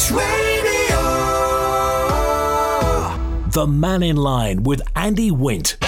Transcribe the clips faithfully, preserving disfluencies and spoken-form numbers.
Manx Radio. The Man in Line with Andy Wint.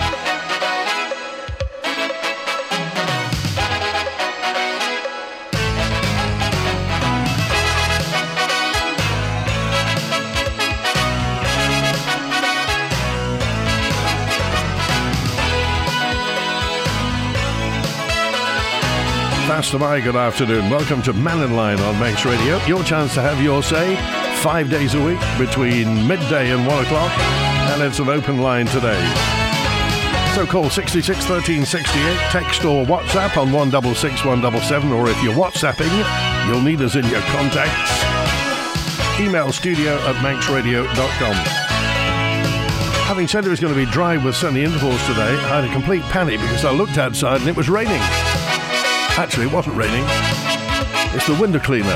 Pastor Mai, good afternoon. Welcome to Man in Line on Manx Radio. Your chance to have your say five days a week between midday and one o'clock, and it's an open line today. So call sixty-six thirteen sixty-eight, text or WhatsApp on one six six one seven seven, or if you're WhatsApping, you'll need us in your contacts. Email studio at manx radio dot com. Having said it was going to be dry with sunny intervals today, I had a complete panic because I looked outside and it was raining. Actually, it wasn't raining. It's the window cleaner.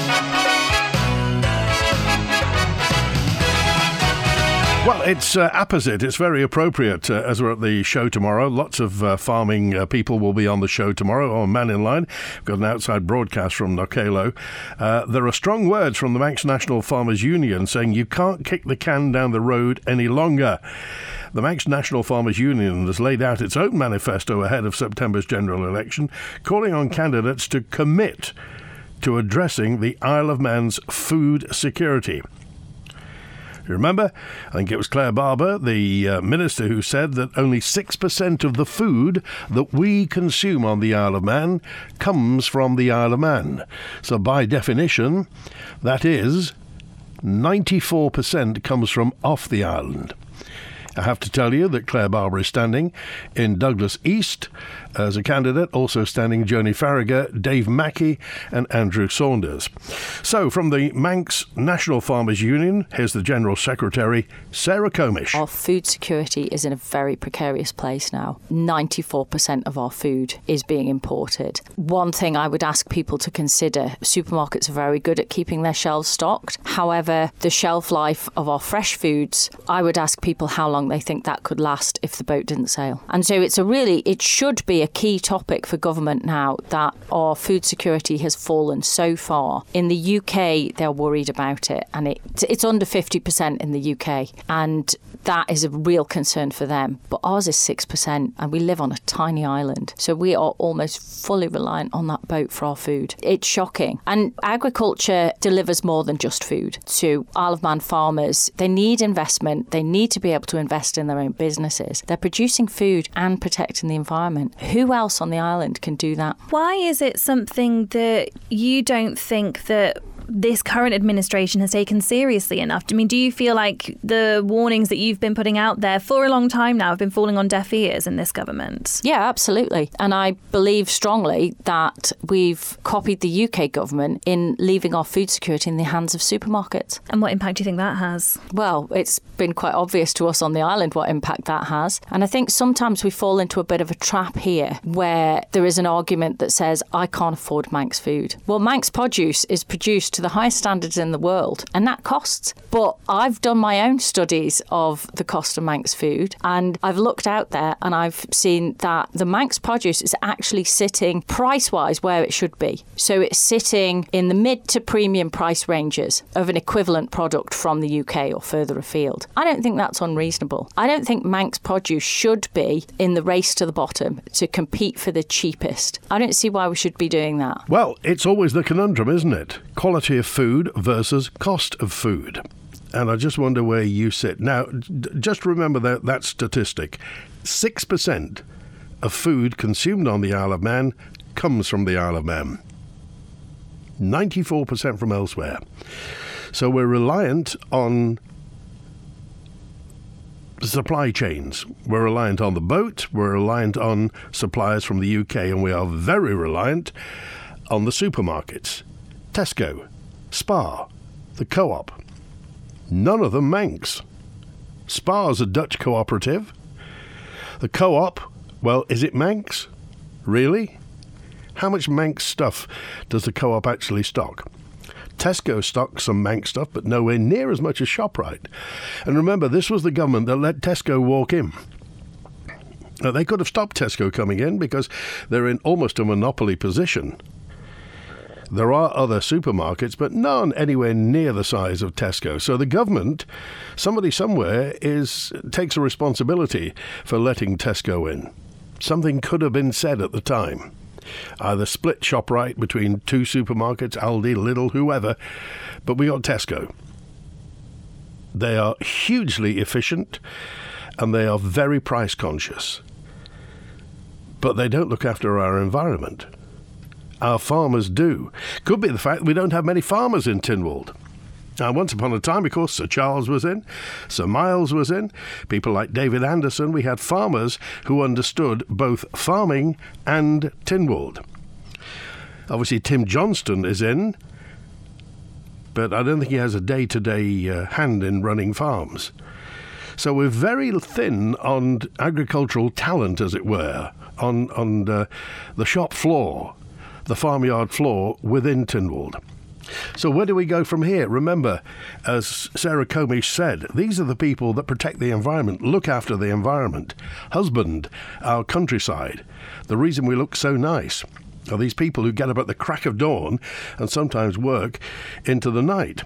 Well, it's uh, apposite. It's very appropriate uh, as we're at the show tomorrow. Lots of uh, farming uh, people will be on the show tomorrow on Man in Line. We've got an outside broadcast from Knockalo. Uh, there are strong words from the Manx National Farmers Union saying you can't kick the can down the road any longer. The Manx National Farmers Union has laid out its own manifesto ahead of September's general election, calling on candidates to commit to addressing the Isle of Man's food security. You remember, I think it was Claire Barber, the uh, minister, who said that only six percent of the food that we consume on the Isle of Man comes from the Isle of Man. So by definition, that is, ninety-four percent comes from off the island. I have to tell you that Claire Barber is standing in Douglas East as a candidate, also standing Joni Farragher, Dave Mackey and Andrew Saunders. So, from the Manx National Farmers Union, here's the General Secretary, Sarah Comish. Our food security is in a very precarious place now. ninety-four percent of our food is being imported. One thing I would ask people to consider, supermarkets are very good at keeping their shelves stocked. However, the shelf life of our fresh foods, I would ask people how long they think that could last if the boat didn't sail. And so it's a really, it should be a key topic for government now that our food security has fallen so far. In the U K, they're worried about it, and it, it's under fifty percent in the U K, and that is a real concern for them. But ours is six percent, and we live on a tiny island, so we are almost fully reliant on that boat for our food. It's shocking. And agriculture delivers more than just food to Isle of Man farmers. They need investment. They need to be able to invest in their own businesses. They're producing food and protecting the environment. Who else on the island can do that? Why is it something that you don't think that this current administration has taken seriously enough? I mean, do you feel like the warnings that you've been putting out there for a long time now have been falling on deaf ears in this government? Yeah, absolutely. And I believe strongly that we've copied the U K government in leaving our food security in the hands of supermarkets. And what impact do you think that has? Well, it's been quite obvious to us on the island what impact that has. And I think sometimes we fall into a bit of a trap here where there is an argument that says, I can't afford Manx food. Well, Manx produce is produced to the highest standards in the world, and that costs. But I've done my own studies of the cost of Manx food, and I've looked out there and I've seen that the Manx produce is actually sitting price-wise where it should be. So it's sitting in the mid to premium price ranges of an equivalent product from the U K or further afield. I don't think that's unreasonable. I don't think Manx produce should be in the race to the bottom to compete for the cheapest. I don't see why we should be doing that. Well, it's always the conundrum, isn't it? Quality of food versus cost of food. And I just wonder where you sit. Now, d- just remember that, that statistic. six percent of food consumed on the Isle of Man comes from the Isle of Man. ninety-four percent from elsewhere. So we're reliant on supply chains. We're reliant on the boat. We're reliant on suppliers from the U K. And we are very reliant on the supermarkets. Tesco, Spar, the Co-op. None of them Manx. Spar's a Dutch cooperative. The Co-op, well, is it Manx? Really? How much Manx stuff does the Co-op actually stock? Tesco stocks some Manx stuff, but nowhere near as much as ShopRite. And remember, this was the government that let Tesco walk in. Now, they could have stopped Tesco coming in because they're in almost a monopoly position. There are other supermarkets, but none anywhere near the size of Tesco. So the government, somebody somewhere, is takes a responsibility for letting Tesco in. Something could have been said at the time. Either split ShopRite between two supermarkets, Aldi, Lidl, whoever, but we got Tesco. They are hugely efficient and they are very price conscious. But they don't look after our environment. Our farmers do. Could be the fact that we don't have many farmers in Tynwald. Now, once upon a time, of course, Sir Charles was in, Sir Miles was in, people like David Anderson. We had farmers who understood both farming and Tynwald. Obviously, Tim Johnston is in, but I don't think he has a day-to-day uh, hand in running farms. So we're very thin on agricultural talent, as it were, on, on uh, the shop floor, the farmyard floor within Tynwald. So where do we go from here? Remember, as Sarah Comish said, these are the people that protect the environment, look after the environment, husband our countryside. The reason we look so nice are these people who get up at the crack of dawn and sometimes work into the night.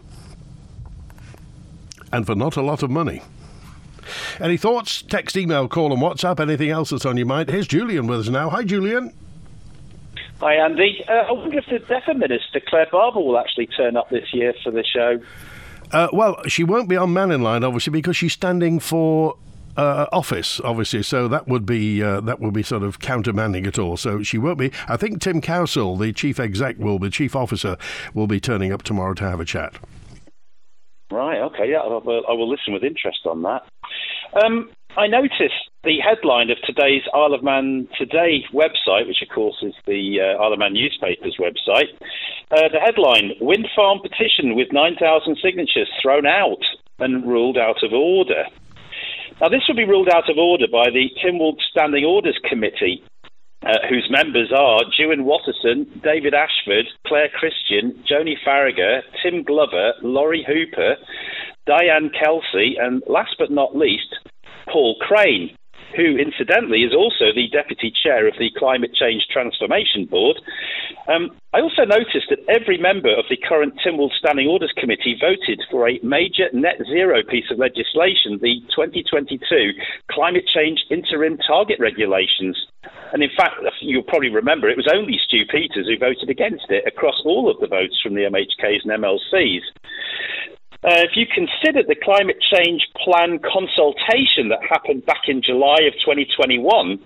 And for not a lot of money. Any thoughts? Text, email, call and WhatsApp. Anything else that's on your mind? Here's Julian with us now. Hi, Julian. Hi, Andy. Uh, I wonder if the DEFRA Minister, Claire Barber, will actually turn up this year for the show. Uh, well, she won't be on Man in Line, obviously, because she's standing for uh, office, obviously. So that would be uh, that would be sort of countermanding it all. So she won't be. I think Tim Cowsill, the chief exec, will be chief officer, will be turning up tomorrow to have a chat. Right. Okay. Yeah, I will, I will listen with interest on that. Um, I noticed the headline of today's Isle of Man Today website, which of course is the uh, Isle of Man newspaper's website. Uh, the headline, Wind Farm Petition with nine thousand signatures thrown out and ruled out of order. Now, this will be ruled out of order by the Tynwald Standing Orders Committee, uh, whose members are Jewin Watterson, David Ashford, Claire Christian, Joni Farragher, Tim Glover, Laurie Hooper, Diane Kelsey, and last but not least, Paul Crane, who incidentally is also the Deputy Chair of the Climate Change Transformation Board. Um, I also noticed that every member of the current Tynwald Standing Orders Committee voted for a major net zero piece of legislation, the twenty twenty-two Climate Change Interim Target Regulations. And in fact, you'll probably remember, it was only Stu Peters who voted against it across all of the votes from the M H Ks and M L Cs. Uh, if you consider the climate change plan consultation that happened back in July of twenty twenty-one,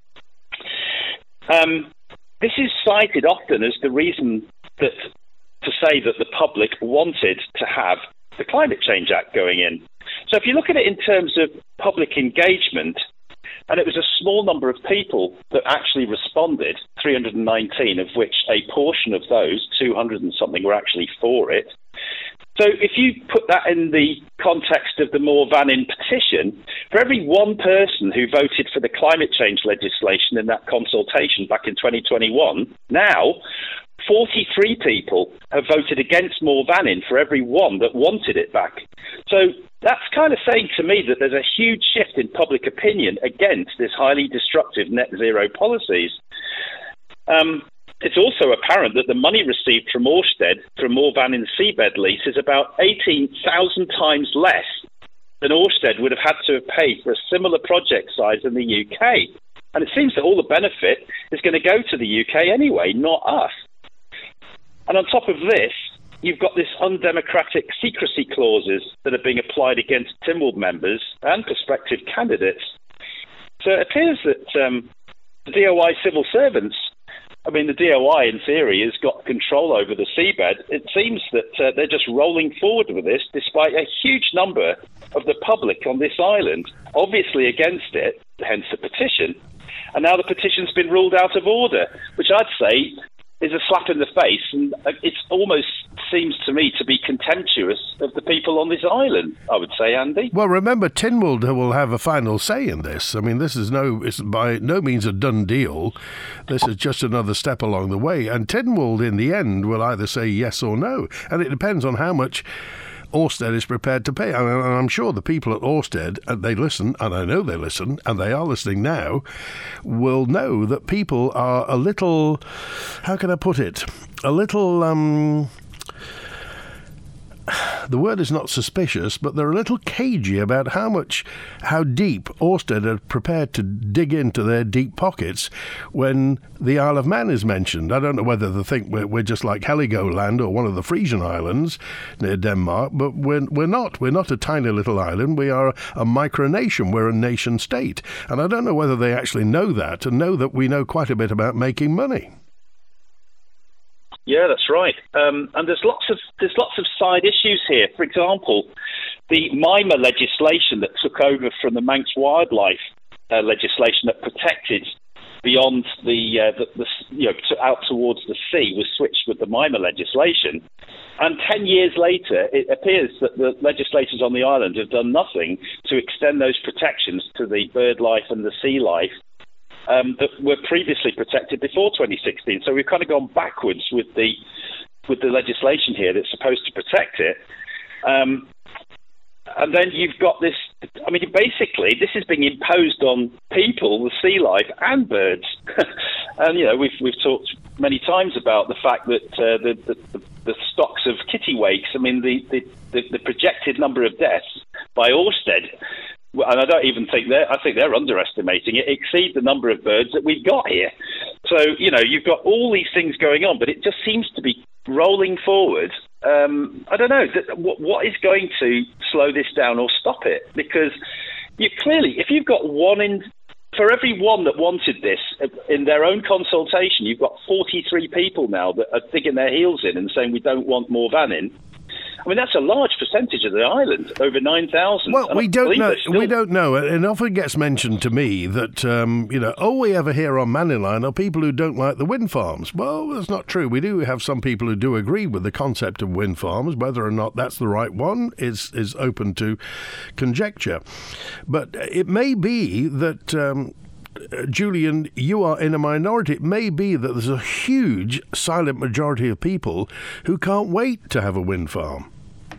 um, this is cited often as the reason that to say that the public wanted to have the Climate Change Act going in. So if you look at it in terms of public engagement, and it was a small number of people that actually responded, three hundred nineteen, of which a portion of those, two hundred and something, were actually for it. So if you put that in the context of the More Van In petition, for every one person who voted for the climate change legislation in that consultation back in twenty twenty-one, now forty-three people have voted against More Van In for every one that wanted it back. So that's kind of saying to me that there's a huge shift in public opinion against this highly destructive net zero policies. Um, It's also apparent that the money received from Ørsted from More Van In seabed lease is about eighteen thousand times less than Ørsted would have had to have paid for a similar project size in the U K. And it seems that all the benefit is going to go to the U K anyway, not us. And on top of this, you've got this undemocratic secrecy clauses that are being applied against Tynwald members and prospective candidates. So it appears that um, the D O I civil servants, I mean, the D O I, in theory, has got control over the seabed. It seems that uh, they're just rolling forward with this, despite a huge number of the public on this island, obviously against it, hence the petition. And now the petition's been ruled out of order, which I'd say is a slap in the face, and it almost seems to me to be contemptuous of the people on this island, I would say, Andy. Well, remember, Tynwald will have a final say in this. I mean, this is no, it's by no means a done deal. This is just another step along the way. And Tynwald, in the end, will either say yes or no. And it depends on how much Ørsted is prepared to pay. And I'm sure the people at Ørsted, and they listen, and I know they listen, and they are listening now, will know that people are a little, how can I put it, a little... Um, the word is not suspicious, but they're a little cagey about how much, how deep Ørsted are prepared to dig into their deep pockets when the Isle of Man is mentioned. I don't know whether they think we're, we're just like Heligoland or one of the Frisian Islands near Denmark, but we're, we're not. We're not a tiny little island. We are a micronation. We're a nation state. And I don't know whether they actually know that and know that we know quite a bit about making money. Yeah, that's right. Um, and there's lots of there's lots of side issues here. For example, the MIMA legislation that took over from the Manx wildlife uh, legislation that protected beyond the, uh, the, the you know to, out towards the sea was switched with the MIMA legislation. And ten years later, it appears that the legislators on the island have done nothing to extend those protections to the bird life and the sea life Um, that were previously protected before twenty sixteen. So we've kind of gone backwards with the with the legislation here that's supposed to protect it. Um, and then you've got this, I mean, basically, this is being imposed on people, the sea life, and birds. And, you know, we've we've talked many times about the fact that uh, the, the, the, the stocks of kittiwakes, I mean, the, the, the, the projected number of deaths by Ørsted, and I don't even think they're, I think they're underestimating it, exceed the number of birds that we've got here. So, you know, you've got all these things going on, but it just seems to be rolling forward. Um, I don't know, th- what, what is going to slow this down or stop it? Because you clearly, if you've got one in, for every one that wanted this in their own consultation, you've got forty-three people now that are digging their heels in and saying we don't want more vanning. I mean, that's a large percentage of the island, over nine thousand. Well, we don't know. Still... We don't know. It often gets mentioned to me that, um, you know, all we ever hear on Manning Line are people who don't like the wind farms. Well, that's not true. We do have some people who do agree with the concept of wind farms. Whether or not that's the right one is, is open to conjecture. But it may be that... Um, Julian, you are in a minority. It may be that there's a huge silent majority of people who can't wait to have a wind farm.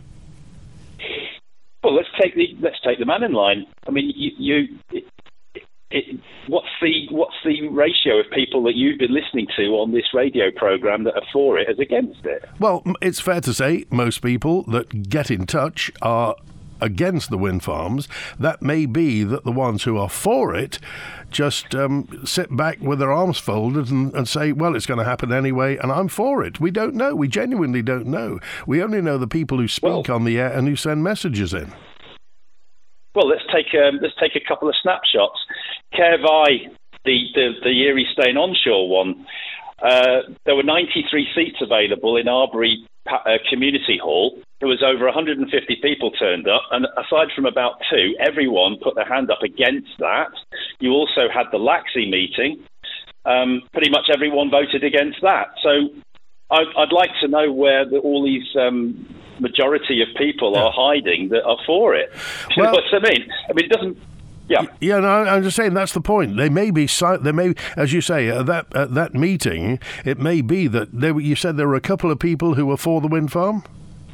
Well, let's take the let's take the Manning Line. I mean, you, you it, it, what's the what's the ratio of people that you've been listening to on this radio program that are for it as against it? Well, it's fair to say most people that get in touch are against the wind farms. That may be that the ones who are for it just um, sit back with their arms folded and, and say, well, it's going to happen anyway, and I'm for it. We don't know. We genuinely don't know. We only know the people who speak well, on the air and who send messages in. Well, let's take um, let's take a couple of snapshots. Caervai, the, the, the Erie Staying Onshore one, uh, there were ninety-three seats available in Arbury uh, Community Hall. There was over one hundred fifty people turned up, and aside from about two, everyone put their hand up against that. You also had the Laxey meeting. Um, pretty much everyone voted against that. So I'd, I'd like to know where the, all these um, majority of people yeah. are hiding that are for it. You well, know what I mean? I mean, it doesn't... Yeah, yeah. No, I'm just saying that's the point. They may be, they may, as you say, at that at that meeting, it may be that there. You said there were a couple of people who were for the wind farm.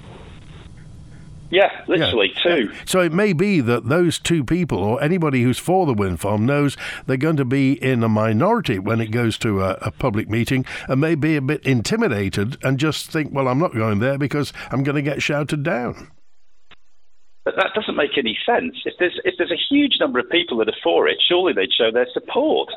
Yeah, literally yeah. two. So it may be that those two people, or anybody who's for the wind farm, knows they're going to be in a minority when it goes to a, a public meeting, and may be a bit intimidated and just think, well, I'm not going there because I'm going to get shouted down. But that doesn't make any sense. If there's if there's a huge number of people that are for it, surely they'd show their support.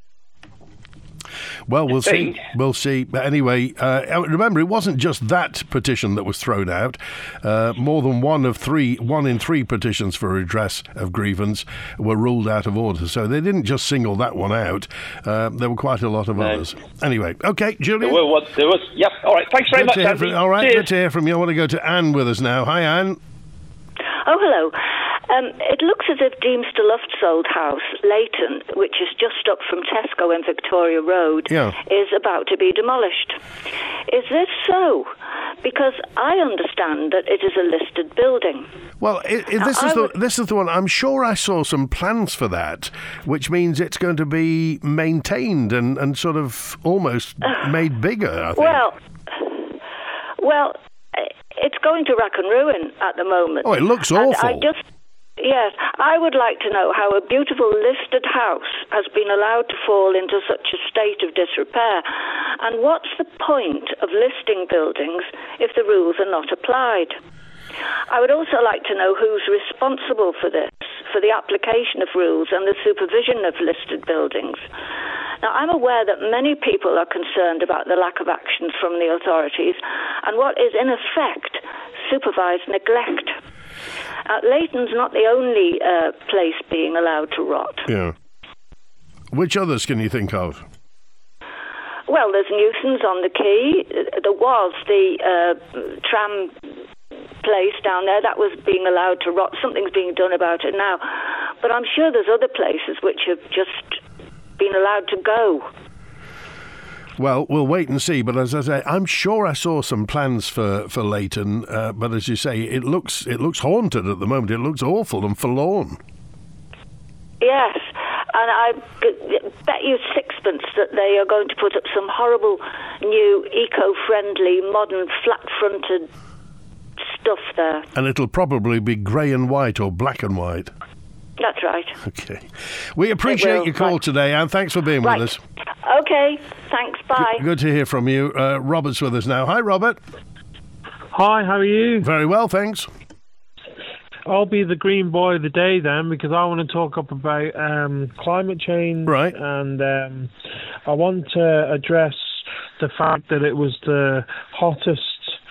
Well, we'll see. We'll see. But anyway, uh, remember, it wasn't just that petition that was thrown out. Uh, more than one of three, one in three petitions for redress of grievance were ruled out of order. So they didn't just single that one out. Uh, there were quite a lot of no. others. Anyway, okay, Julian. There was. There was. Yep. All right. Thanks very good much, Andy. From, all right. Cheers. Good to hear from you. I want to go to Anne with us now. Hi, Anne. Oh, hello. Um, it looks as if Deemster Luftsold House, Leighton, which is just up from Tesco in Victoria Road, yeah. is about to be demolished. Is this so? Because I understand that it is a listed building. Well, it, it, this, is the, would... this is the one. I'm sure I saw some plans for that, which means it's going to be maintained and, and sort of almost uh, made bigger, I think. Well, well... It's going to rack and ruin at the moment. Oh, it looks And awful. I just, yes, I would like to know how a beautiful listed house has been allowed to fall into such a state of disrepair. And what's the point of listing buildings if the rules are not applied? I would also like to know who's responsible for this, for the application of rules and the supervision of listed buildings. Now, I'm aware that many people are concerned about the lack of actions from the authorities and what is, in effect, supervised neglect. Uh, Leighton's not the only uh, place being allowed to rot. Yeah. Which others can you think of? Well, there's Newson's on the quay. There was the uh, tram place down there that was being allowed to rot. Something's being done about it now. But I'm sure there's other places which have just been allowed to go. Well, we'll wait and see. But as I say, I'm sure I saw some plans for for Leighton. Uh, but as you say, it looks it looks haunted at the moment. It looks awful and forlorn. Yes, and I bet you sixpence that they are going to put up some horrible new eco-friendly, modern, flat-fronted stuff there. And it'll probably be grey and white or black and white. That's right. Okay. We appreciate will, your call right. today, Anne. Thanks for being Right. with us. Okay, thanks, bye. Good, good to hear from you. Uh, Robert's with us now. Hi, Robert. Hi, how are you? Very well, thanks. I'll be the green boy of the day then, because I want to talk up about um, climate change. Right. And um, I want to address the fact that it was the hottest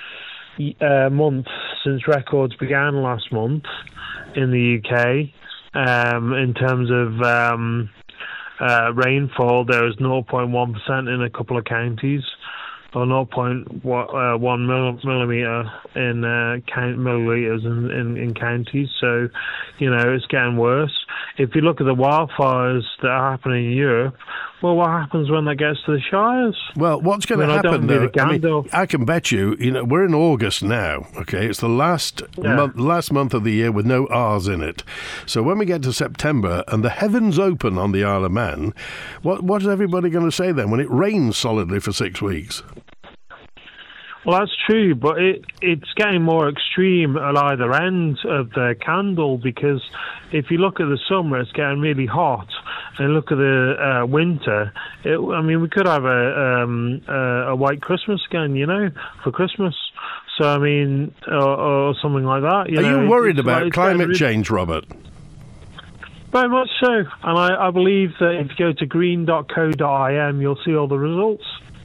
uh, month since records began last month in the U K. Um, in terms of um, uh, rainfall, there was zero point one percent in a couple of counties, or zero point one millimetre in uh, count millilitres in, in, in counties. So, you know, it's getting worse. If you look at the wildfires that are happening in Europe, well, what happens when that gets to the Shires? Well, what's going I mean, to I don't happen, need though? a I, mean, gander. I can bet you, you know, we're in August now, okay? It's the last, Yeah. month, last month of the year with no R's in it. So when we get to September and the heavens open on the Isle of Man, what what is everybody going to say then when it rains solidly for six weeks? Well, that's true, but it it's getting more extreme at either end of the candle, because if you look at the summer, it's getting really hot, and look at the uh, winter. It, I mean, we could have a um, a, a white Christmas again, you know, for Christmas. So, I mean, or, or something like that. You Are know, you worried it's about like- it's climate getting really- change, Robert? Very much so, and I, I believe that if you go to green dot co dot I M, you'll see all the results.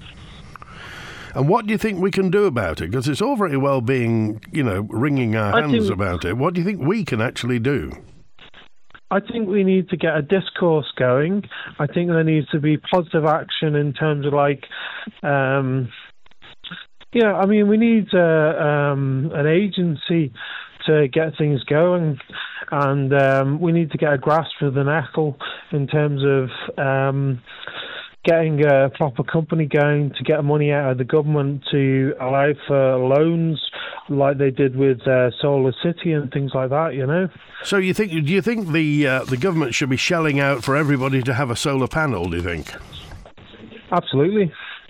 And what do you think we can do about it? Because it's all very well being, you know, wringing our I hands think- about it. What do you think we can actually do? I think we need to get a discourse going. I think there needs to be positive action in terms of like, um, yeah, I mean, we need uh, um, an agency to get things going, and um, we need to get a grasp of the nettle in terms of um, getting a proper company going to get money out of the government to allow for loans like they did with uh, Solar City and things like that, you know. So you think? Do you think the uh, the government should be shelling out for everybody to have a solar panel? Do you think? Absolutely.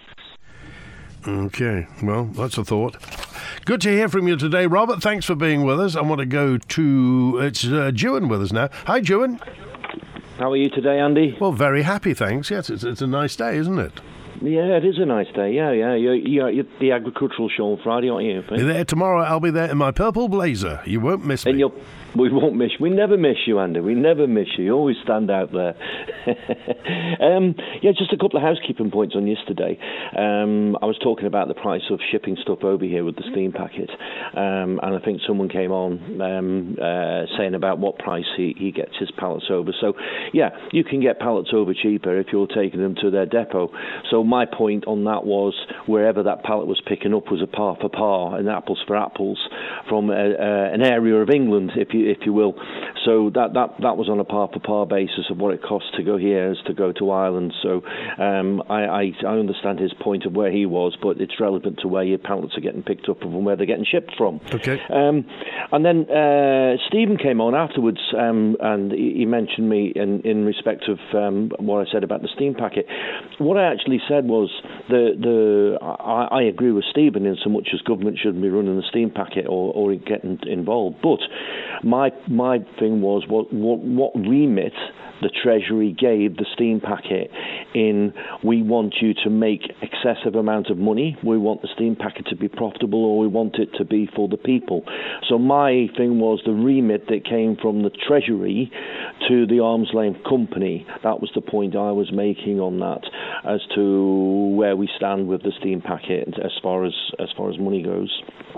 Okay, well, that's a thought. Good to hear from you today, Robert. Thanks for being with us. I want to go to it's uh, Juan with us now. Hi, Juan. How are you today, Andy? Well, very happy, thanks. Yes, it's it's a nice day, isn't it? Yeah, it is a nice day. Yeah, yeah. You're, you're, you're at the agricultural show on Friday, aren't you? You're there tomorrow. I'll be there in my purple blazer. You won't miss me. And you'll, we won't miss. We never miss you, Andy. We never miss you. You always stand out there. um, yeah, just a couple of housekeeping points on yesterday. Um, I was talking about the price of shipping stuff over here with the steam packet, um, and I think someone came on um, uh, saying about what price he, he gets his pallets over. So, yeah, you can get pallets over cheaper if you're taking them to their depot. So my point on that was wherever that pallet was picking up was a par for par and apples for apples from a, uh, an area of England, if you if you will. So that, that, that was on a par for par basis of what it costs to go here as to go to Ireland. So um, I, I I understand his point of where he was, but it's relevant to where your pallets are getting picked up and where they're getting shipped from. Okay. Um, and then uh, Stephen came on afterwards, um, and he, he mentioned me in, in respect of um, what I said about the steam packet. What I actually said said was the the I, I agree with Stephen in so much as government shouldn't be running the steam packet or, or getting involved. But my my thing was what what, what remit the Treasury gave the steam packet in, we want you to make excessive amount of money, we want the steam packet to be profitable, or we want it to be for the people. So my thing was the remit that came from the Treasury to the arm's length company. That was the point I was making on that, as to where we stand with the steam packet as far as as far as money goes.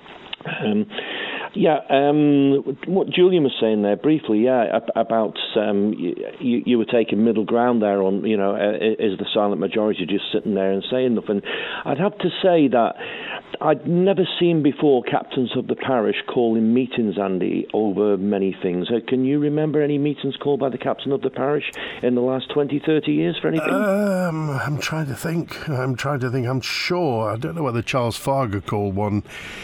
Um, yeah, um, what Julian was saying there briefly, yeah, about um, you, you were taking middle ground there on, you know, is the silent majority just sitting there and saying nothing? I'd have to say that I'd never seen before captains of the parish calling meetings, Andy, over many things. Uh, can you remember any meetings called by the captain of the parish in the last twenty, thirty years for anything? Um, I'm trying to think. I'm trying to think. I'm sure. I don't know whether Charles Farger called one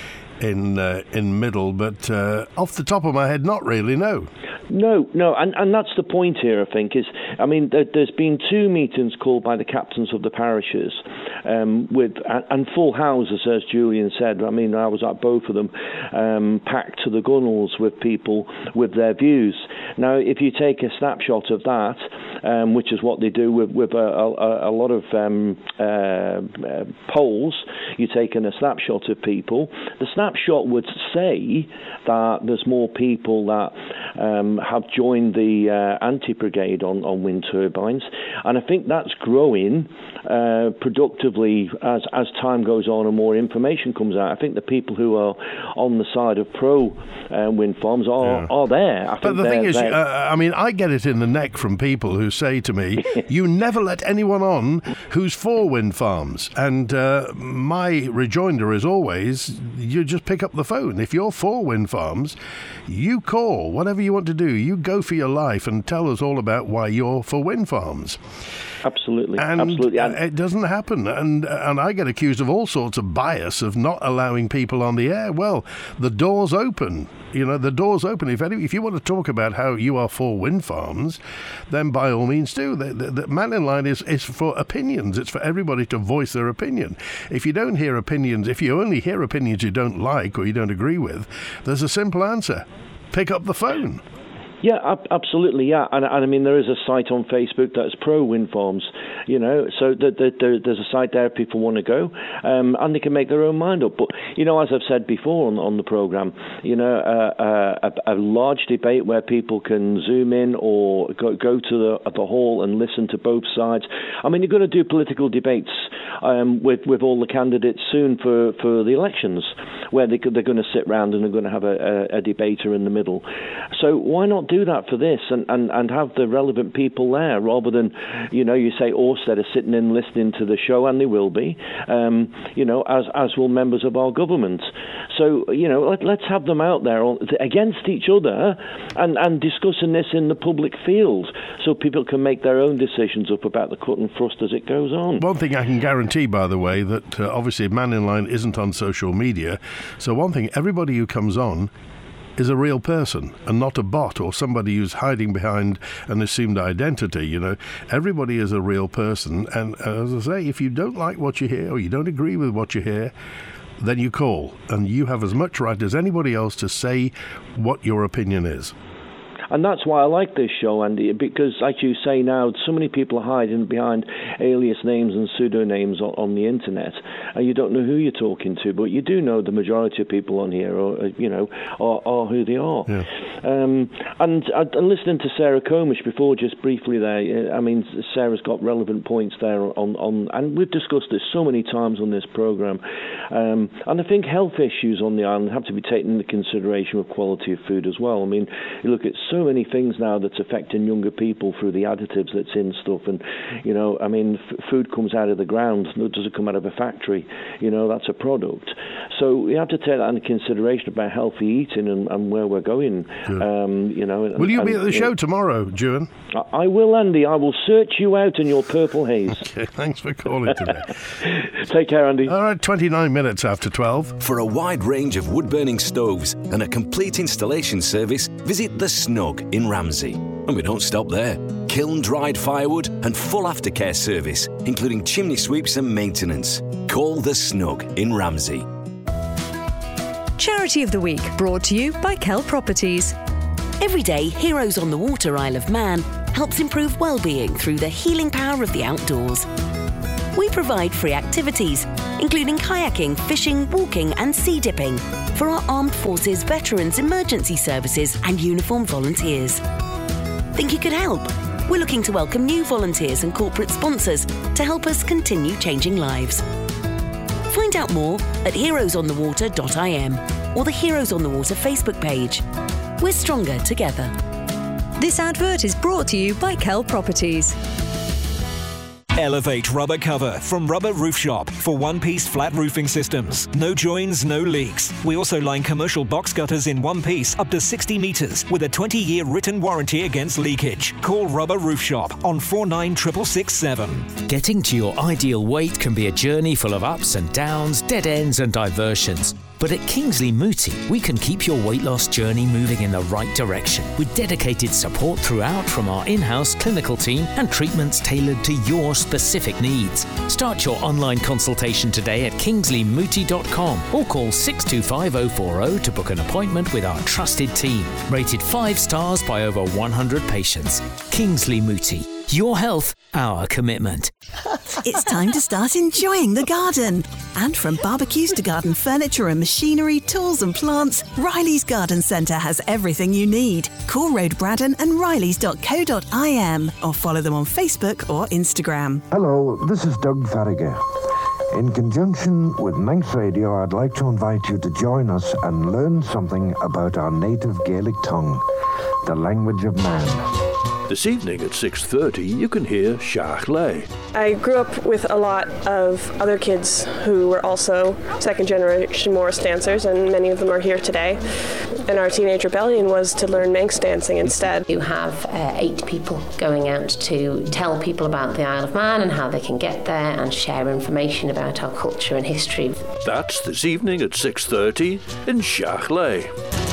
in uh, in Middle, but uh, off the top of my head, not really, no. No, no, and, and that's the point here, I think, is, I mean, there, there's been two meetings called by the captains of the parishes, um, with and full houses, as Julian said. I mean, I was at both of them, um, packed to the gunnels with people with their views. Now, if you take a snapshot of that, um, which is what they do with, with a, a, a lot of um, uh, uh, polls, you take in a snapshot of people, the snapshot would say that there's more people that um, have joined the uh, anti-brigade on, on wind turbines, and I think that's growing uh, productively as, as time goes on and more information comes out. I think the people who are on the side of pro uh, wind farms are, yeah. are there. I but the thing is, uh, I mean, I get it in the neck from people who say to me, you never let anyone on who's for wind farms, and uh, my rejoinder is always, you just pick up the phone. If you're for wind farms, you call, whatever you want to do, you go for your life and tell us all about why you're for wind farms. Absolutely, and absolutely. And it doesn't happen, and and I get accused of all sorts of bias of not allowing people on the air. Well, the door's open. You know, the door's open. If any, if you want to talk about how you are for wind farms, then by all means do. The, the, the Man in Line is, is for opinions. It's for everybody to voice their opinion. If you don't hear opinions, if you only hear opinions you don't like or you don't agree with, there's a simple answer. Pick up the phone. Yeah, ab- absolutely, yeah. And, and I mean, there is a site on Facebook that's pro wind farms, you know, so the, the, the, there's a site there if people want to go, um, and they can make their own mind up. But, you know, as I've said before on, on the programme, you know, uh, uh, a, a large debate where people can zoom in or go, go to the, the hall and listen to both sides. I mean, you're going to do political debates um, with, with all the candidates soon for, for the elections, where they, they're going to sit round and they're going to have a, a, a debater in the middle. So why not do that for this and, and, and have the relevant people there, rather than, you know, you say Orsted are sitting in listening to the show, and they will be, um, you know, as as will members of our government. So, you know, let, let's have them out there on, against each other and, and discussing this in the public field, so people can make their own decisions up about the cut and thrust as it goes on. One thing I can guarantee, by the way, that uh, obviously Man in Line isn't on social media, so one thing, everybody who comes on is a real person and not a bot or somebody who's hiding behind an assumed identity. You know, everybody is a real person, and uh, as I say, if you don't like what you hear or you don't agree with what you hear, then you call, and you have as much right as anybody else to say what your opinion is. And that's why I like this show, Andy, because, like you say now, so many people are hiding behind alias names and pseudonames on, on the internet, and you don't know who you're talking to, but you do know the majority of people on here, are, you know, are, are who they are. Yeah. Um, and, and listening to Sarah Comish before, just briefly there, I mean, Sarah's got relevant points there on, on and we've discussed this so many times on this programme. Um, and I think health issues on the island have to be taken into consideration with quality of food as well. I mean, you look at so many things now that's affecting younger people through the additives that's in stuff, and, you know, I mean, f- food comes out of the ground, it doesn't come out of a factory, you know, that's a product. So we have to take that into consideration about healthy eating and, and where we're going. Um, you know, and, will you and, be at the show know, tomorrow, Juan? I, I will, Andy. I will search you out in your purple haze. Okay, thanks for calling today. Take care, Andy. All right, twenty-nine minutes after twelve. For a wide range of wood-burning stoves and a complete installation service, visit The Snug in Ramsey. And we don't stop there. Kiln-dried firewood and full aftercare service, including chimney sweeps and maintenance. Call The Snug in Ramsey. Charity of the Week, brought to you by Kell Properties. Every day, Heroes on the Water Isle of Man helps improve well-being through the healing power of the outdoors. We provide free activities, including kayaking, fishing, walking and sea dipping for our Armed Forces, Veterans Emergency Services and uniformed volunteers. Think you could help? We're looking to welcome new volunteers and corporate sponsors to help us continue changing lives. Find out more at heroes on the water dot I M or the Heroes on the Water Facebook page. We're stronger together. This advert is brought to you by Kell Properties. Elevate rubber cover from Rubber Roof Shop for one-piece flat roofing systems. No joins, no leaks. We also line commercial box gutters in one piece up to sixty metres with a twenty-year written warranty against leakage. Call Rubber Roof Shop on four nine six six six seven. Getting to your ideal weight can be a journey full of ups and downs, dead ends and diversions. But at Kingsley Mooti, we can keep your weight loss journey moving in the right direction with dedicated support throughout from our in-house clinical team and treatments tailored to your specific needs. Start your online consultation today at kingsley mooti dot com or call six two five oh four oh to book an appointment with our trusted team. Rated five stars by over one hundred patients. Kingsley Mooti. Your health, our commitment. It's time to start enjoying the garden. And from barbecues to garden furniture and machinery, tools and plants, Riley's Garden Centre has everything you need. Call Road Braddon and rileys dot co dot I M or follow them on Facebook or Instagram. Hello, this is Doug Farragher. In conjunction with Manx Radio, I'd like to invite you to join us and learn something about our native Gaelic tongue, the language of man. This evening at six thirty, you can hear Seach Lé. I grew up with a lot of other kids who were also second-generation Morris dancers, and many of them are here today. And our teenage rebellion was to learn Manx dancing instead. You have uh, eight people going out to tell people about the Isle of Man and how they can get there and share information about our culture and history. That's this evening at six thirty in Seach Lé.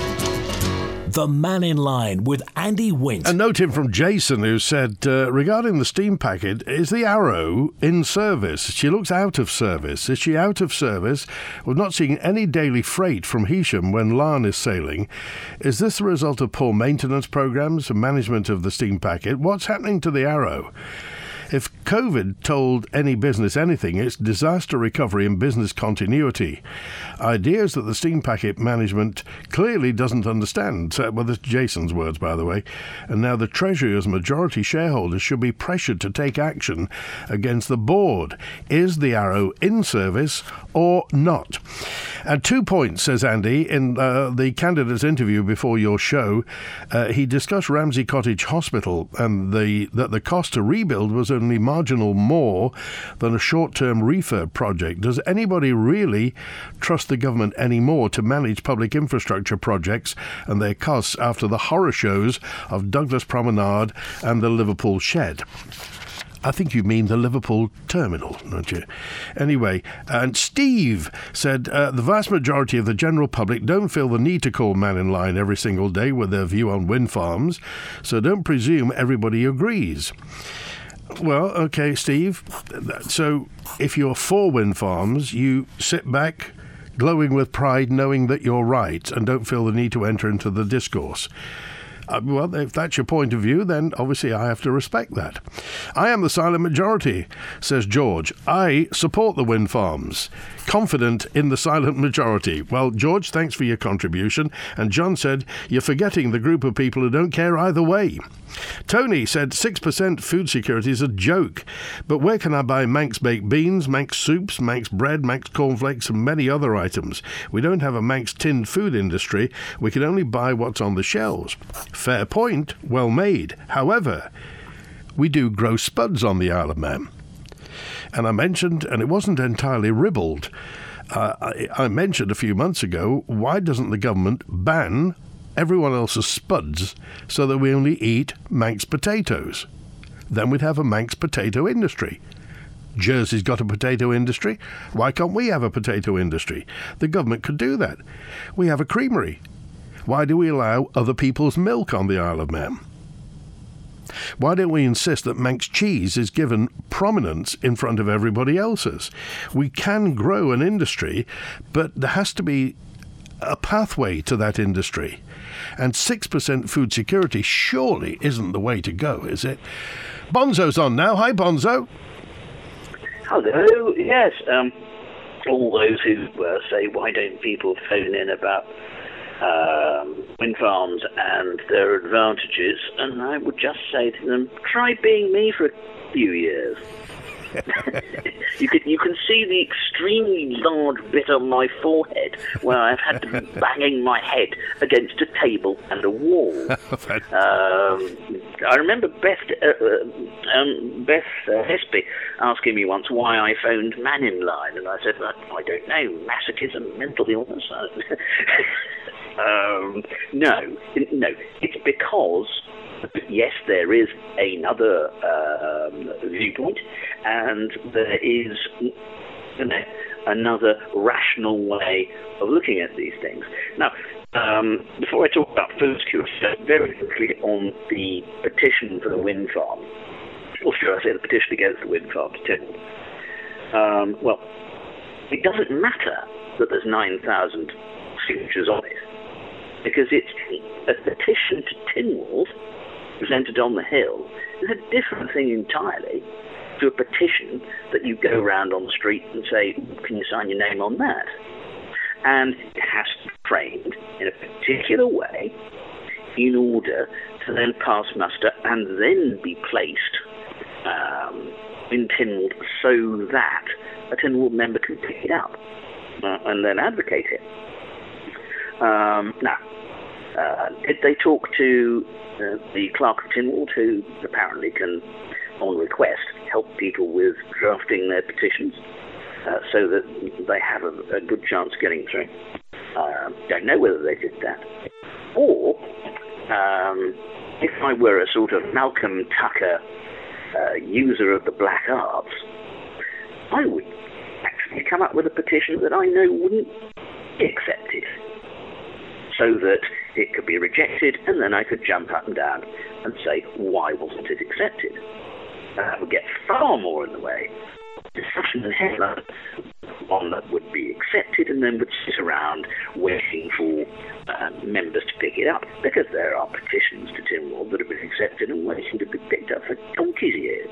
The Man in Line with Andy Wint. A note in from Jason who said, uh, regarding the steam packet, is the Arrow in service? She looks out of service. Is she out of service? We're not seeing any daily freight from Heysham when Larne is sailing. Is this the result of poor maintenance programmes and management of the steam packet? What's happening to the Arrow? If COVID told any business anything, it's disaster recovery and business continuity. Ideas that the steam packet management clearly doesn't understand. So, well, that's Jason's words, by the way. And now the Treasury, as majority shareholders, should be pressured to take action against the board. Is the Arrow in service or not? And two points, says Andy, in uh, the candidate's interview before your show, uh, he discussed Ramsey Cottage Hospital and the that the cost to rebuild was only marginal more than a short-term refurb project. Does anybody really trust the government anymore to manage public infrastructure projects and their costs after the horror shows of Douglas Promenade and the Liverpool Shed? I think you mean the Liverpool terminal, don't you? Anyway, and Steve said uh, the vast majority of the general public don't feel the need to call Man in Line every single day with their view on wind farms, so don't presume everybody agrees. Well, okay, Steve. So if you're for wind farms, you sit back glowing with pride knowing that you're right and don't feel the need to enter into the discourse. Uh, well, if that's your point of view, then obviously I have to respect that. I am the silent majority, says George. I support the wind farms. Confident in the silent majority. Well, George, thanks for your contribution. And John said, you're forgetting the group of people who don't care either way. Tony said six percent food security is a joke. But where can I buy Manx baked beans, Manx soups, Manx bread, Manx cornflakes and many other items? We don't have a Manx tinned food industry. We can only buy what's on the shelves. Fair point, well made. However, we do grow spuds on the Isle of Man. And I mentioned, and it wasn't entirely ribald, uh, I, I mentioned a few months ago, why doesn't the government ban everyone else's spuds so that we only eat Manx potatoes? Then we'd have a Manx potato industry. Jersey's got a potato industry. Why can't we have a potato industry? The government could do that. We have a creamery. Why do we allow other people's milk on the Isle of Man? Why don't we insist that Manx cheese is given prominence in front of everybody else's? We can grow an industry, but there has to be a pathway to that industry. And six percent food security surely isn't the way to go, is it? Bonzo's on now. Hi, Bonzo. Hello. Yes. Um, all those who uh, say, why don't people phone in about um, wind farms and their advantages? And I would just say to them, try being me for a few years. you can you can see the extremely large bit on my forehead where I've had to be banging my head against a table and a wall. um, I remember Beth uh, um, Beth uh, Hesby asking me once why I phoned Man in Line, and I said, I, I don't know, masochism, mental illness. um, no, no, it's because. Yes, there is another um, viewpoint, and there is you know, another rational way of looking at these things. Now, um, before I talk about food security, very quickly on the petition for the wind farm, or should I say the petition against the wind farm to Tynwald. Um, well, it doesn't matter that there's nine thousand signatures on it, because it's a petition to Tynwald presented on the Hill is a different thing entirely to a petition that you go around on the street and say, can you sign your name on that? And it has to be framed in a particular way in order to then pass muster and then be placed um, in Tynwald so that a Tynwald member can pick it up uh, and then advocate it. Um, now, uh, did they talk to Uh, the Clerk of Tynwald, who apparently can, on request, help people with drafting their petitions uh, so that they have a, a good chance of getting through. Uh, don't know whether they did that. Or, um, if I were a sort of Malcolm Tucker uh, user of the black arts, I would actually come up with a petition that I know wouldn't be accepted, so that it could be rejected, and then I could jump up and down and say, why wasn't it accepted? That would get far more in the way of discussion and headline, one that would be accepted and then would sit around waiting for uh, members to pick it up, because there are petitions to Tynwald that have been accepted and waiting to be picked up for donkey's years.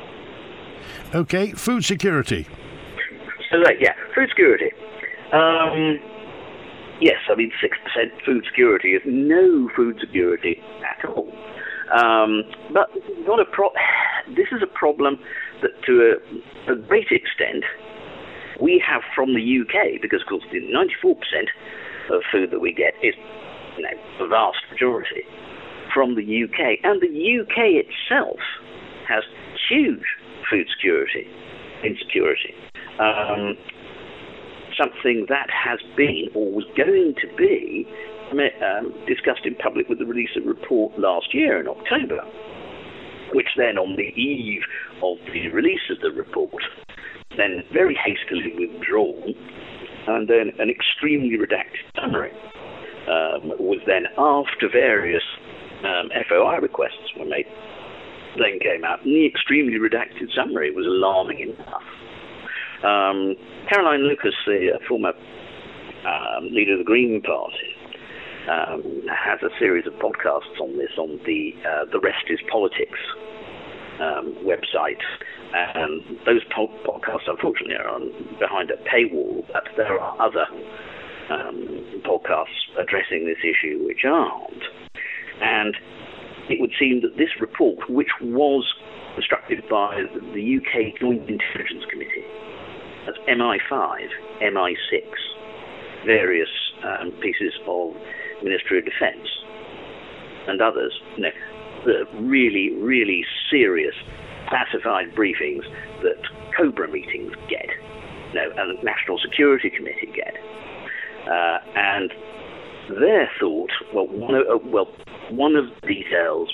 Okay, food security. So, uh, yeah, food security. Um... Yes, I mean, six percent food security is no food security at all. Um, but not a pro- this is a problem that, to a, a great extent, we have from the U K, because, of course, the ninety-four percent of food that we get is, you know, the vast majority from the U K. And the U K itself has huge food security insecurity. Um, something that has been, or was going to be, um, discussed in public with the release of a report last year in October, which then, on the eve of the release of the report, then very hastily withdrawn, and then an extremely redacted summary um, was then, after various um, F O I requests were made, then came out, and the extremely redacted summary was alarming enough. Um, Caroline Lucas, the uh, former um, leader of the Green Party, um, has a series of podcasts on this on the uh, The Rest is Politics um, website. And those po- podcasts, unfortunately, are on, behind a paywall, but there are other um, podcasts addressing this issue which aren't. And it would seem that this report, which was constructed by the U K Joint Intelligence Committee, that's M I five, M I six, various um, pieces of Ministry of Defence and others, you know, the really, really serious classified briefings that COBRA meetings get, you know, and the National Security Committee get. Uh, and their thought, well, one of, uh, well, one of the details,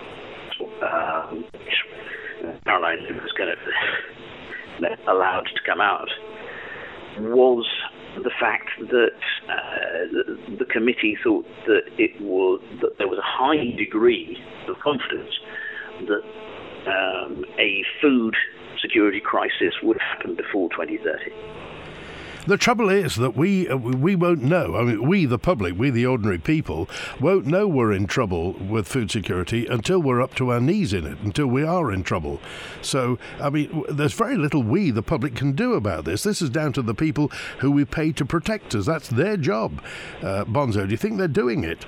um, Caroline was going to allowed to come out, was the fact that uh, the, the committee thought that it was that there was a high degree of confidence that um, a food security crisis would happen before twenty thirty. The trouble is that we uh, we won't know. I mean, we, the public, we, the ordinary people, won't know we're in trouble with food security until we're up to our knees in it, until we are in trouble. So, I mean, w- there's very little we, the public, can do about this. This is down to the people who we pay to protect us. That's their job. Uh, Bonzo, do you think they're doing it?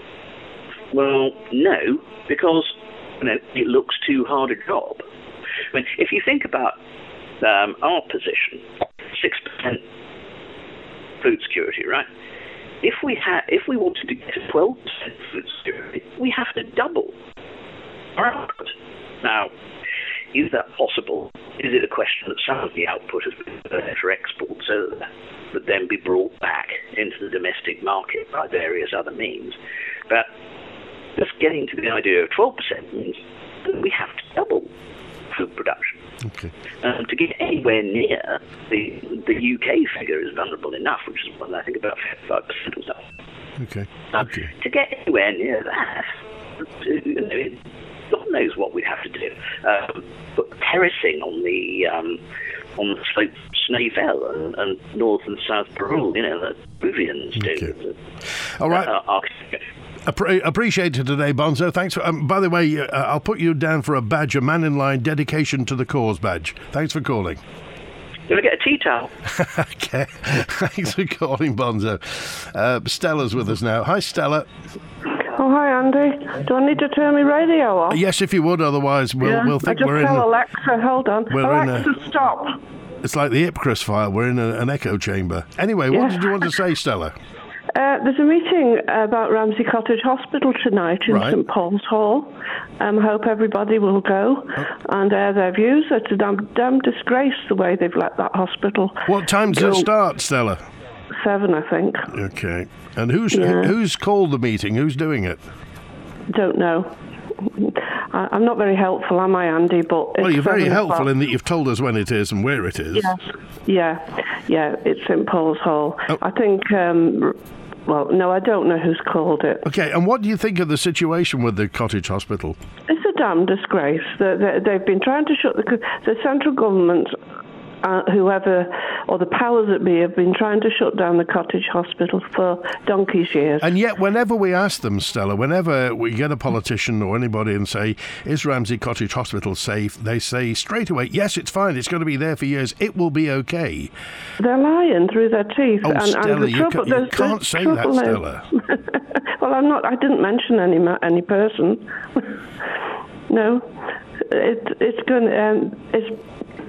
Well, no, because you know, it looks too hard a job. I mean, if you think about um, our position, six percent food security, right? If we had, if we wanted to get to twelve percent food security, we have to double our output. Now, is that possible? Is it a question that some of the output has been there for export, so that would then be brought back into the domestic market by various other means? But just getting to the idea of twelve percent means that we have to double food production. Okay. Um, to get anywhere near the the U K figure is vulnerable enough, which is what I think about fifty-five percent or so. Okay. Um, okay. To get anywhere near that, to, you know, God knows what we'd have to do. Um, but terracing on the um, on the slope of Snaefell and, and north and south Peru, you know, the Peruvians do. Okay. All right. Uh, architecture. Appre- appreciate it today, Bonzo. Thanks. For, um, by the way, uh, I'll put you down for a badge, a Man in Line dedication to the cause badge. Thanks for calling. Can I get a tea towel? Okay. Thanks for calling, Bonzo. Uh, Stella's with us now. Hi, Stella. Oh, hi, Andy. Do I need to turn my radio off? Yes, if you would. Otherwise, we'll yeah. we'll think I just we're in. tell A, Alexa, hold on. we're Alexa, in a, stop. It's like the Ipcris file. We're in a, an echo chamber. Anyway, Yeah. what did you want to say, Stella? Uh, there's a meeting about Ramsey Cottage Hospital tonight in Right. St Paul's Hall. I um, hope everybody will go and air their views. It's a damn, damn disgrace the way they've let that hospital What time does go. it start, Stella? Seven, I think. Okay. And who's Yeah. who's called the meeting? Who's doing it? Don't know. I, I'm not very helpful, am I, Andy? But Well, it's you're very seven helpful o'clock. in that you've told us when it is and where it is. Yes. Yeah, yeah, it's St Paul's Hall. Oh. I think, um, well, no, I don't know who's called it. Okay, and what do you think of the situation with the cottage hospital? It's a damn disgrace. They, they, they've been trying to shut the, the central government, uh, whoever, or the powers that be, have been trying to shut down the cottage hospital for donkey's years. And yet, whenever we ask them, Stella, whenever we get a politician or anybody and say, is Ramsey Cottage Hospital safe? They say straight away, yes, it's fine. It's going to be there for years. It will be okay. They're lying through their teeth. Oh, and, Stella, and the you, trouble, ca- you there's- can't there's say that, trouble Stella. now. Well, I'm not. I didn't mention any ma- any person. No, it, it's going. Um, it's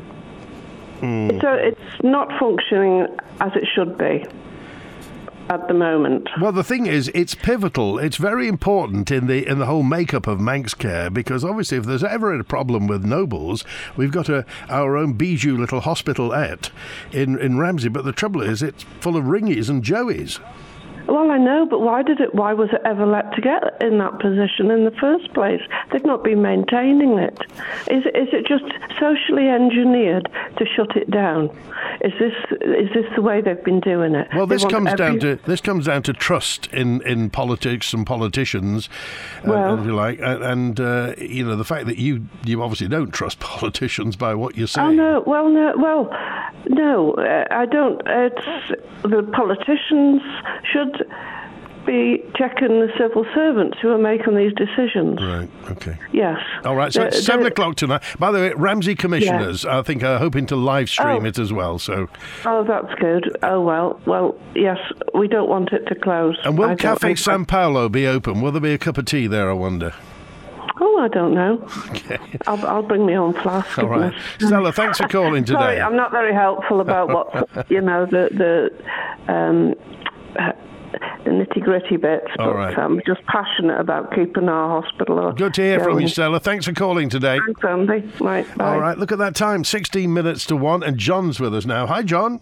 Mm. it's, a, it's not functioning as it should be at the moment. Well, the thing is, it's pivotal. It's very important in the in the whole makeup of Manx Care, because obviously if there's ever a problem with Nobles, we've got a, our own bijou little hospitalette in, in Ramsey, but the trouble is it's full of ringies and joeys. Well, I know, but why did it? Why was it ever let to get in that position in the first place? They've not been maintaining it. Is it, is it just socially engineered to shut it down? Is this is this the way they've been doing it? Well, They this want comes every- down to this comes down to trust in, in politics and politicians, uh, Well- if you like, and, and uh, you know the fact that you you obviously don't trust politicians by what you're saying. Oh no! Well, no. Well, no. Uh, I don't. It's the politicians should be checking the civil servants who are making these decisions. Right. Okay. Yes. All right. So The- it's seven the- o'clock tonight. By the way, Ramsey commissioners, I think, are hoping to live stream Oh. it as well. So. Oh, that's good. Oh well. Well, yes. We don't want it to close. And will I don't Cafe think- San Paolo be open? Will there be a cup of tea there? I wonder. Oh, I don't know. Okay. I'll, I'll bring my own flask. All right. Stella, thanks for calling today. Sorry, I'm not very helpful about what you know the the um, uh, the nitty gritty bits, All but right. I'm just passionate about keeping our hospital. Good to hear from going. you, Stella. Thanks for calling today. Thanks, Andy. Right, bye. All right. Look at that time. sixteen minutes to one, and John's with us now. Hi, John.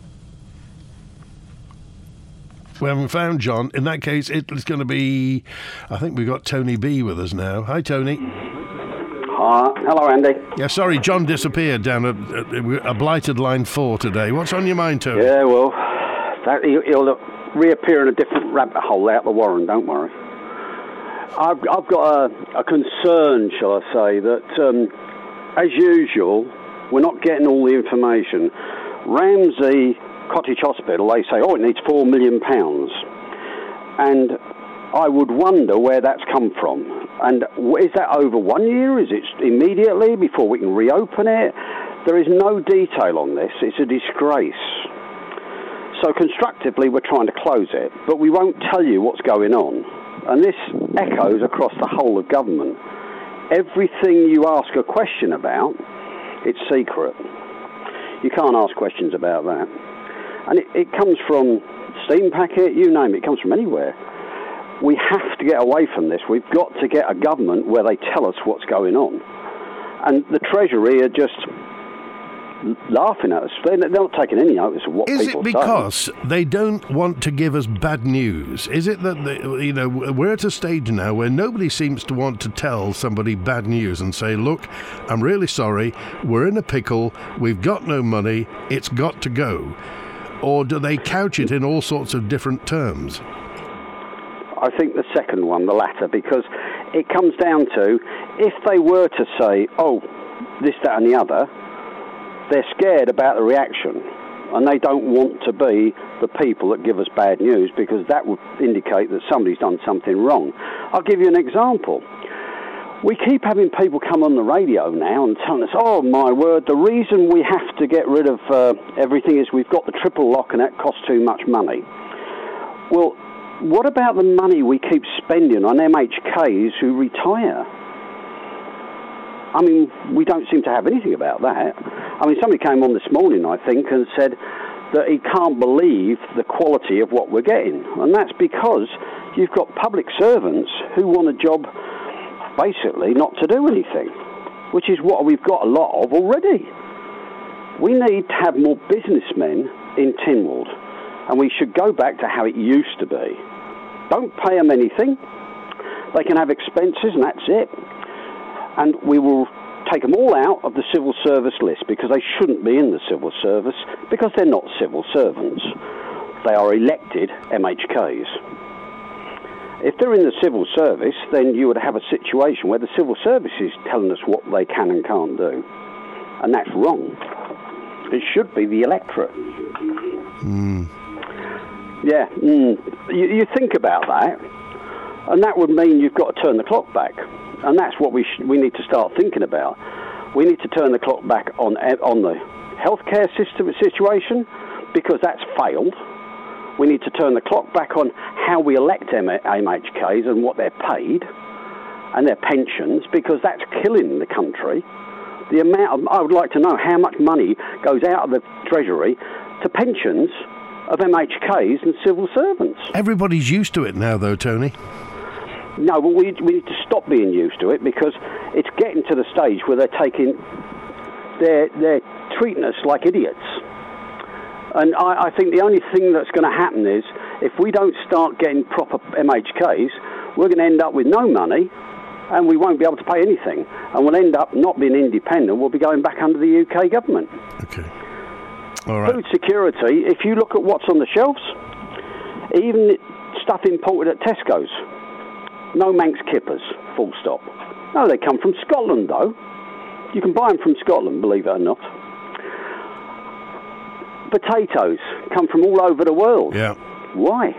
We haven't found John. In that case, it's going to be, I think we've got Tony B with us now. Hi, Tony. Uh, hello, Andy. Yeah, sorry, John disappeared down a, a, a blighted line four today. What's on your mind, Tony? Yeah, well, that, he'll, he'll reappear in a different rabbit hole out the Warren, don't worry. I've, I've got a, a concern, shall I say, that um, as usual, we're not getting all the information. Ramsey Cottage Hospital, they say, oh, it needs four million pounds. And I would wonder where that's come from. And is that over one year? Is it immediately before we can reopen it? There is no detail on this. It's a disgrace. So constructively, we're trying to close it, but we won't tell you what's going on. And this echoes across the whole of government. Everything you ask a question about, it's secret. You can't ask questions about that. And it, it comes from steam packet, you name it, it comes from anywhere. We have to get away from this. We've got to get a government where they tell us what's going on. And the Treasury are just laughing at us. They're not taking any notice of what Is people it because say. They don't want to give us bad news? Is it that, they, you know, we're at a stage now where nobody seems to want to tell somebody bad news and say, look, I'm really sorry, we're in a pickle, we've got no money, it's got to go? Or do they couch it in all sorts of different terms? I think the second one, the latter, because it comes down to, if they were to say, oh, this, that and the other, they're scared about the reaction, and they don't want to be the people that give us bad news, because that would indicate that somebody's done something wrong. I'll give you an example. We keep having people come on the radio now and telling us, oh, my word, the reason we have to get rid of uh, everything is we've got the triple lock and that costs too much money. Well, what about the money we keep spending on M H Ks who retire? I mean, we don't seem to have anything about that. I mean, somebody came on this morning, I think, and said that he can't believe the quality of what we're getting. And that's because you've got public servants who want a job, basically, not to do anything, which is what we've got a lot of already. We need to have more businessmen in Tynwald, and we should go back to how it used to be. Don't pay them anything. They can have expenses, and that's it. And we will take them all out of the civil service list, because they shouldn't be in the civil service, because they're not civil servants. They are elected M H Ks. If they're in the civil service, then you would have a situation where the civil service is telling us what they can and can't do. And that's wrong. It should be the electorate. Mm. Yeah, mm. you, you think about that, and that would mean you've got to turn the clock back. And that's what we sh- we need to start thinking about. We need to turn the clock back on on the healthcare system situation, because that's failed. We need to turn the clock back on how we elect M H Ks and what they're paid and their pensions, because that's killing the country. The amount of, I would like to know how much money goes out of the Treasury to pensions of M H Ks and civil servants. Everybody's used to it now, though, Tony. No, but we we need to stop being used to it, because it's getting to the stage where they're taking, they're they're treating us like idiots. And I, I think the only thing that's going to happen is, if we don't start getting proper M H Ks, we're going to end up with no money, and we won't be able to pay anything, and we'll end up not being independent. We'll be going back under the U K government. Okay. All right. Food security. If you look at what's on the shelves, even stuff imported at Tesco's. No Manx kippers, full stop. No, they come from Scotland, though. You can buy them from Scotland, believe it or not. Potatoes come from all over the world. Yeah. Why?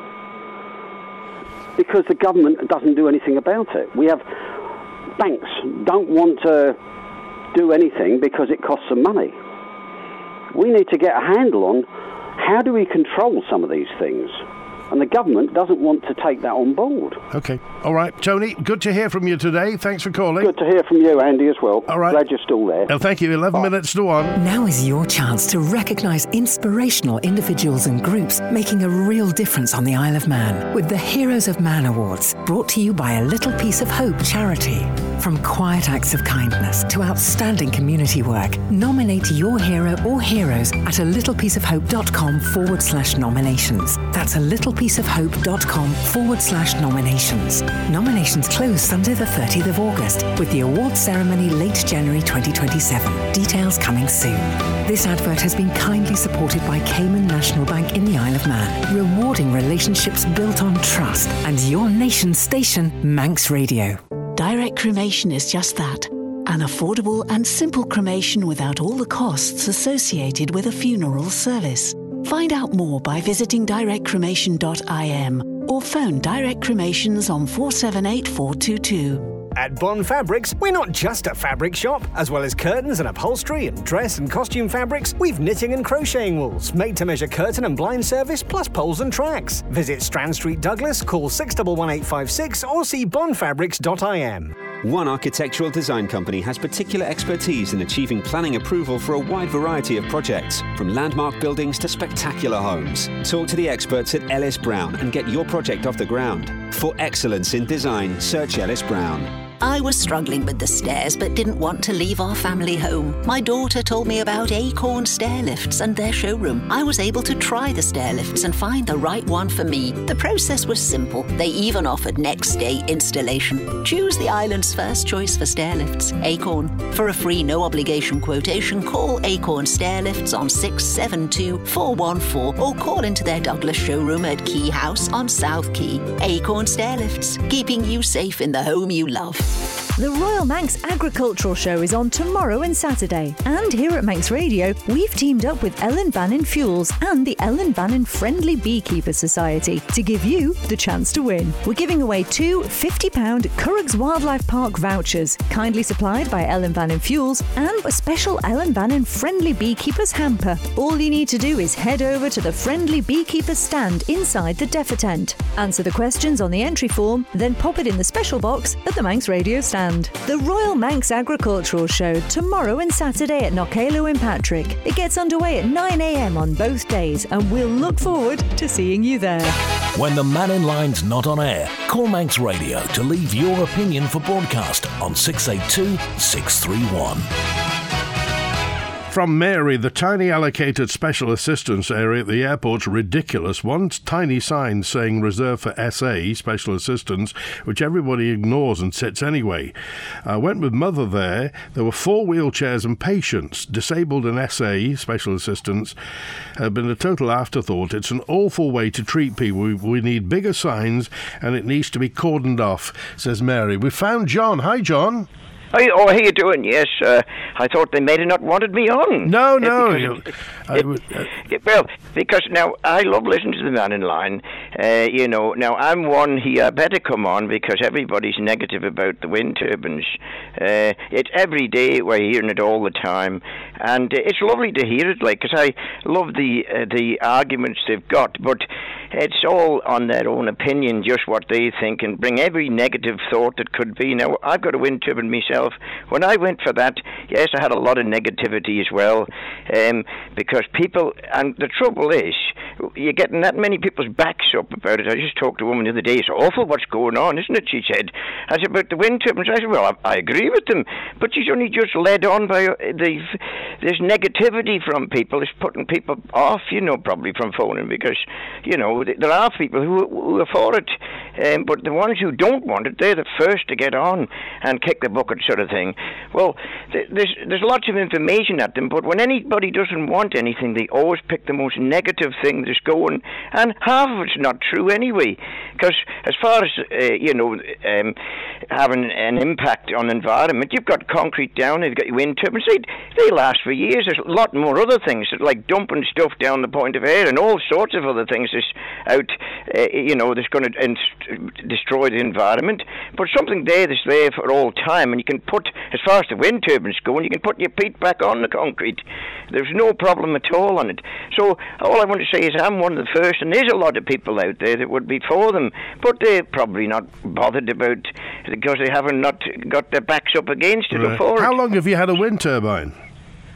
Because the government doesn't do anything about it. We have banks don't want to do anything because it costs them money. We need to get a handle on how do we control some of these things. And the government doesn't want to take that on board. OK. All right, Tony, good to hear from you today. Thanks for calling. Good to hear from you, Andy, as well. All right. Glad you're still there. Oh, thank you. eleven Bye. Minutes to one. Now is your chance to recognise inspirational individuals and groups making a real difference on the Isle of Man with the Heroes of Man Awards, brought to you by A Little Piece of Hope charity. From quiet acts of kindness to outstanding community work, nominate your hero or heroes at a littlepieceofhope.com forward slash nominations. That's a littlepieceofhope.com forward slash nominations. Nominations close Sunday the thirtieth of August, with the awards ceremony late January twenty twenty-seven. Details coming soon. This advert has been kindly supported by Cayman National Bank in the Isle of Man, rewarding relationships built on trust, and your nation's station, Manx Radio. Direct cremation is just that. An affordable and simple cremation without all the costs associated with a funeral service. Find out more by visiting direct cremation dot I M or phone Direct Cremations on four seven eight four two two. At Bond Fabrics, we're not just a fabric shop. As well as curtains and upholstery and dress and costume fabrics, we've knitting and crocheting wools, made-to-measure curtain and blind service, plus poles and tracks. Visit Strand Street, Douglas, call six one one eight five six or see bond fabrics dot I M. One architectural design company has particular expertise in achieving planning approval for a wide variety of projects, from landmark buildings to spectacular homes. Talk to the experts at Ellis Brown and get your project off the ground. For excellence in design, search Ellis Brown. I was struggling with the stairs but didn't want to leave our family home. My daughter told me about Acorn Stair Lifts and their showroom. I was able to try the stair lifts and find the right one for me. The process was simple. They even offered next day installation. Choose the island's first choice for stair lifts, Acorn. For a free no obligation quotation, call Acorn Stair Lifts on six seven two four one four or call into their Douglas showroom at Key House on South Quay. Acorn Stair Lifts, keeping you safe in the home you love. The Royal Manx Agricultural Show is on tomorrow and Saturday. And here at Manx Radio, we've teamed up with Ellen Bannon Fuels and the Ellen Bannon Friendly Beekeeper Society to give you the chance to win. We're giving away two fifty pound Curraghs Wildlife Park vouchers, kindly supplied by Ellen Bannon Fuels, and a special Ellen Bannon Friendly Beekeepers hamper. All you need to do is head over to the Friendly Beekeepers stand inside the Deffer tent. Answer the questions on the entry form, then pop it in the special box at the Manx Radio stand. The Royal Manx Agricultural Show tomorrow and Saturday at Knockalow in Patrick. It gets underway at nine a m on both days, and we'll look forward to seeing you there. When the Man in Line's not on air, call Manx Radio to leave your opinion for broadcast on six eight two six three one. From Mary, the tiny allocated special assistance area at the airport's ridiculous. One tiny sign saying reserved for S A, special assistance, which everybody ignores and sits anyway. I went with Mother there. There were four wheelchairs and patients. Disabled and S A, special assistance, have been a total afterthought. It's an awful way to treat people. We, we need bigger signs, and it needs to be cordoned off, says Mary. We found John. Hi, John. Hi, oh, how you doing? Yes, uh, I thought they may have not wanted me on. No, Uh, no. because- I would, uh, Yeah, well, because now I love listening to the Man in Line. Uh, you know, now I'm one he uh, better come on because everybody's negative about the wind turbines. Uh, it's every day we're hearing it all the time, and uh, it's lovely to hear it. Like, because I love the uh, the arguments they've got, but it's all on their own opinion, just what they think, and bring every negative thought that could be. Now, I've got a wind turbine myself. When I went for that, yes, I had a lot of negativity as well, um, because people, and the trouble is, you're getting that many people's backs up about it. I just talked to a woman the other day. It's awful what's going on, isn't it? She said. I said, about the wind turbines. I said, well, I, I agree with them, but she's only just led on by uh, the there's negativity from people. It's putting people off, you know, probably from phoning because, you know, th- there are people who, who are for it, um, but the ones who don't want it, they're the first to get on and kick the bucket, sort of thing. Well, th- there's there's lots of information at them, but when anybody doesn't want anything, they always pick the most negative thing that's going, and half of it's not true anyway. Because as far as uh, you know, um, having an impact on the environment, you've got concrete down, you've got your wind turbines. They, they last for years. There's a lot more other things, like dumping stuff down the point of air and all sorts of other things that's out, uh, you know, that's going to inst- destroy the environment. But something there that's there for all time, and you can put, as far as the wind turbines go, and you can put your feet back on the concrete. There's no problem at all on it. So all I want to say is I'm one of the first, and there's a lot of people out there that would be for them, but they're probably not bothered about it because they haven't not got their backs up against it Right. or for How it. long have you had a wind turbine?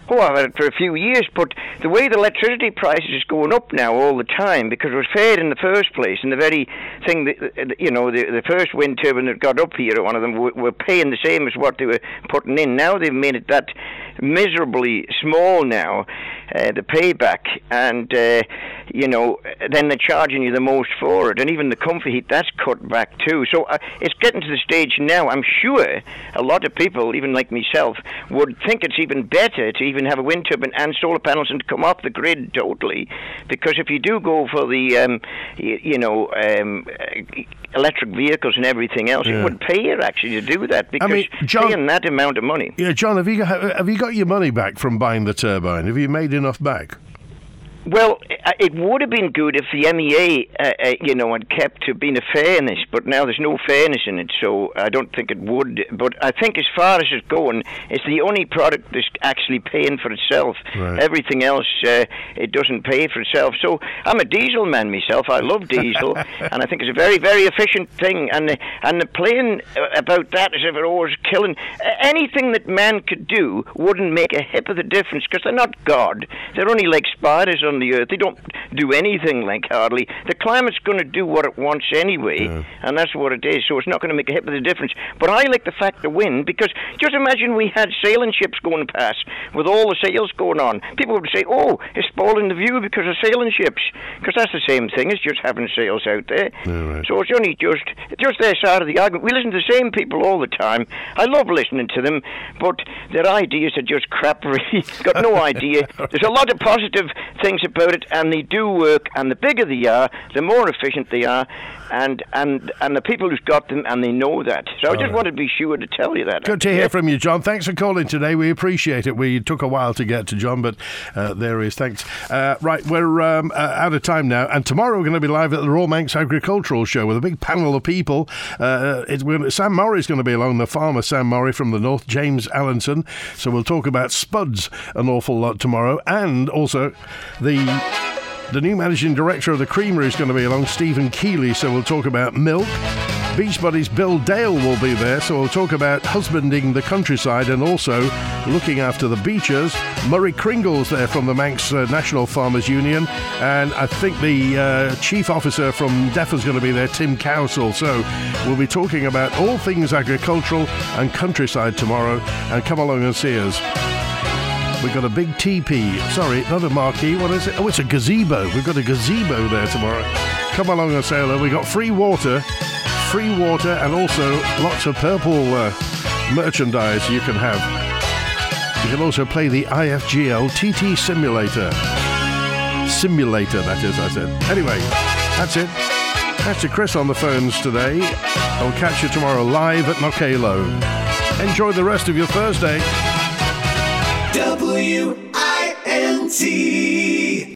Oh, I've had it for a few years, but the way the electricity prices is going up now all the time, because it was fair in the first place, and the very thing that, you know, the, the first wind turbine that got up here, one of them, were, were paying the same as what they were putting in. Now they've made it that miserably small now, uh, the payback, and, uh, you know, then they're charging you the most for it, and even the comfy heat, that's cut back too. So uh, it's getting to the stage now, I'm sure a lot of people, even like myself, would think it's even better to even have a wind turbine and solar panels and to come off the grid totally, because if you do go for the, um, you, you know, um, electric vehicles and everything else, yeah. it would pay you actually to do that, because I mean, John, paying that amount of money. Yeah, John, have you got, have you got your money back from buying the turbine? Have you made enough back? Well, it would have been good if the M E A, uh, uh, you know, had kept to being a fairness, but now there's no fairness in it, so I don't think it would. But I think as far as it's going, it's the only product that's actually paying for itself. Right. Everything else, uh, it doesn't pay for itself. So I'm a diesel man myself. I love diesel, and I think it's a very, very efficient thing. And the, and the playing about that as if it was killing anything that man could do wouldn't make a hip of the difference, because they're not God. They're only like spiders on the earth. They don't do anything like hardly. The climate's going to do what it wants anyway, yeah. and that's what it is. So it's not going to make a hip of the difference. But I like the fact the wind, because just imagine we had sailing ships going past with all the sails going on. People would say, oh, it's spoiling the view because of sailing ships, because that's the same thing as just having sails out there. Yeah, right. So it's only just just their side of the argument. We listen to the same people all the time. I love listening to them, but their ideas are just crap, really. Got no idea. There's a lot of positive things about it, and they do work, and the bigger they are, the more efficient they are, and and and the people who's got them, and they know that. So All I just right. wanted to be sure to tell you that. Good to hear from you, John. Thanks for calling today. We appreciate it. We took a while to get to John, but uh, there he is. Thanks. Uh, right, we're um, uh, out of time now, and tomorrow we're going to be live at the Royal Manx Agricultural Show with a big panel of people. Uh, it's, we're, Sam Murray's going to be along, the farmer Sam Murray from the north, James Allenson. So we'll talk about spuds an awful lot tomorrow, and also the... The new managing director of the Creamery is going to be along, Stephen Keeley, so we'll talk about milk. Beach Buddies Bill Dale will be there, so we'll talk about husbanding the countryside and also looking after the beaches. Murray Kringle's there from the Manx uh, National Farmers Union, and I think the uh, chief officer from D E F is going to be there, Tim Cowsall. So we'll be talking about all things agricultural and countryside tomorrow, and come along and see us. We've got a big teepee. Sorry, not a marquee. What is it? Oh, it's a gazebo. We've got a gazebo there tomorrow. Come along and say hello. We've got free water, free water, and also lots of purple uh, merchandise you can have. You can also play the I F G L T T Simulator. Simulator, that is, I said. Anyway, that's it. That's to Chris on the phones today. I'll catch you tomorrow live at Knockalow. Enjoy the rest of your Thursday. W I N T